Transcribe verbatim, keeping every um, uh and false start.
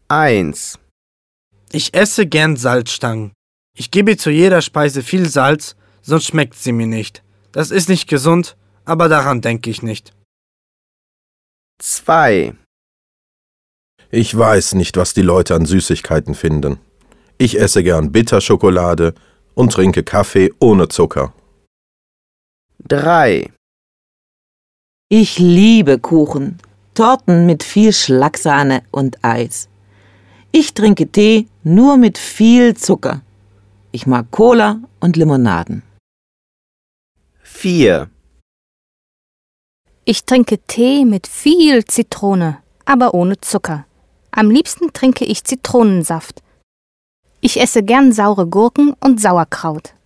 eins. Ich esse gern Salzstangen. Ich gebe zu jeder Speise viel Salz, sonst schmeckt sie mir nicht. Das ist nicht gesund, aber daran denke ich nicht. zwei. Ich weiß nicht, was die Leute an Süßigkeiten finden. Ich esse gern Bitterschokolade und trinke Kaffee ohne Zucker. drei. Ich liebe Kuchen, Torten mit viel Schlagsahne und Eis. Ich trinke Tee nur mit viel Zucker. Ich mag Cola und Limonaden. vier. Ich trinke Tee mit viel Zitrone, aber ohne Zucker. Am liebsten trinke ich Zitronensaft. Ich esse gern saure Gurken und Sauerkraut.